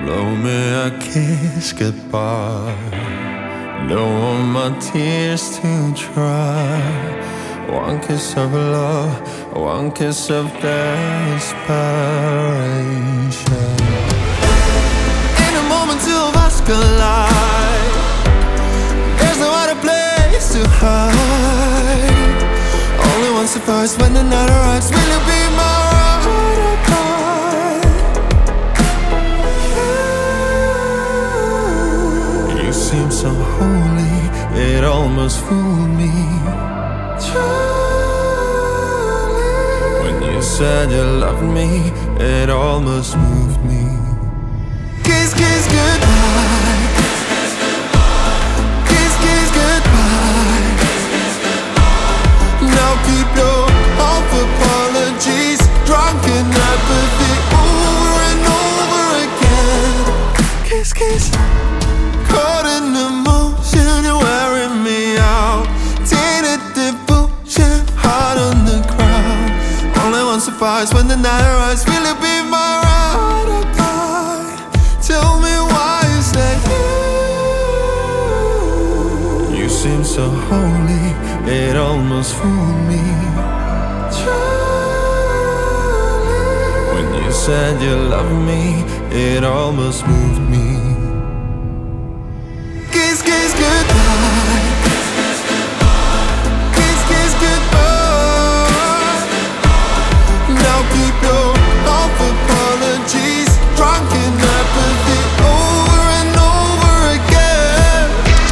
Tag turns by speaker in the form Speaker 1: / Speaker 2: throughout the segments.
Speaker 1: Blow me a kiss goodbye. Don't want my tears to dry. One kiss of love, one kiss of desperation. In a moment two of us collide. There's no other place to hide. Only one surprise when the night arrives. Will you be my ride or die? You seem so holy, it almost fooled me. When you said you loved me, it almost moved me. Kiss, kiss, goodbye. Kiss, kiss, goodbye. Now keep your half apologies, drunken apathy over and over again. Kiss, kiss. Caught in emotion, you're wearing me out. Tainted devotion, heart on the ground. Only one surprise when the night arrives. Will you be my ride or die? Tell me why is that you? You seem so holy, it almost fooled me. When you said you loved me, it almost moved me. Kiss, kiss, goodbye. Kiss, kiss, goodbye. Now keep your half apologies, drunken apathy over and over again.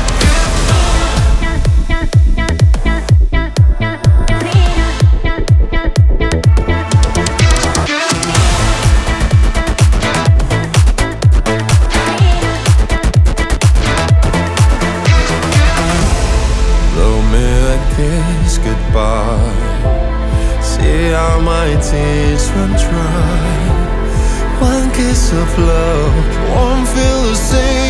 Speaker 1: Blow me a kiss goodbye. See how my tears run dry. One kiss of love won't feel the same.